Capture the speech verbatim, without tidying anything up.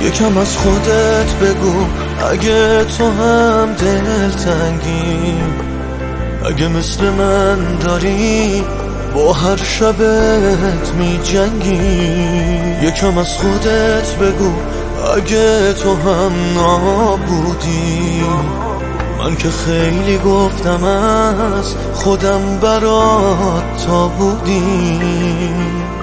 یکم از خودت بگو اگه تو هم دلتنگی، اگه مثل من داری با هر شبت می جنگی. یکم از خودت بگو اگه تو هم نابودی، من که خیلی گفتم از خودم برات تا بودی.